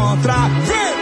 encontrar. Vem!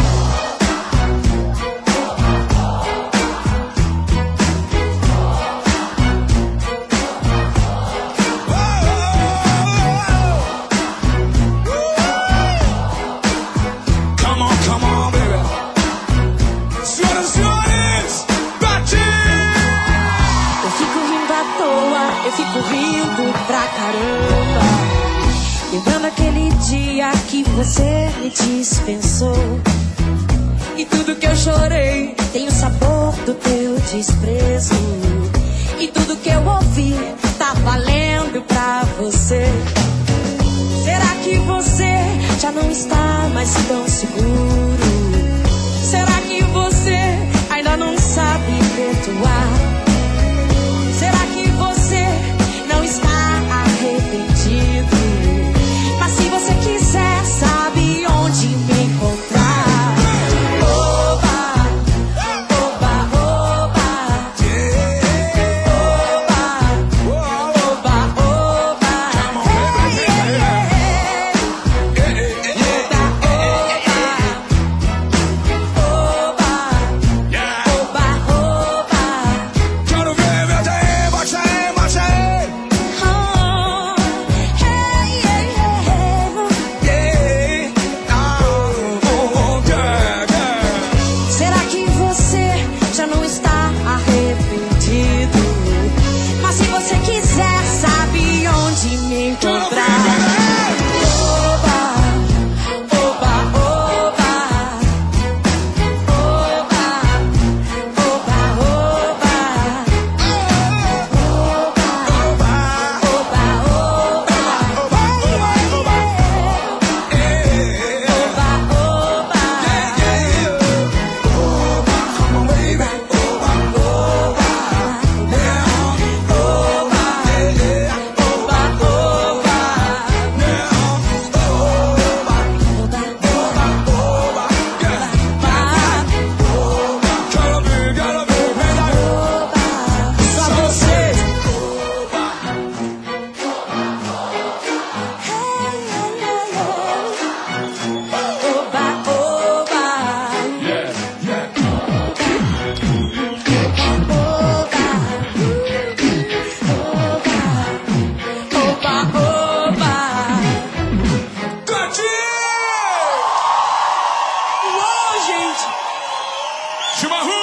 Eu fico rindo pra caramba, lembrando aquele dia que você me dispensou. E tudo que eu chorei tem o sabor do teu desprezo. E tudo que eu ouvi tá valendo pra você. Será que você já não está mais tão seguro? Será que você ainda não sabe perdoar? Será que você não está arrependido? Mas se você quiser, sabe onde me encontrar. Oba, oba, oba. Oba, oba, oba. Quero ver, meu Deus, baixa aí, baixa aí. Será que você já não está arrependido? Mas se você quiser, sabe onde me encontrar. Oba, oba, oba. Oba, oba, oba. Oba, oba, oba. Só vocês. Oba, oba. Oba, oba. Cantinho! Uou, gente. Chimarrão!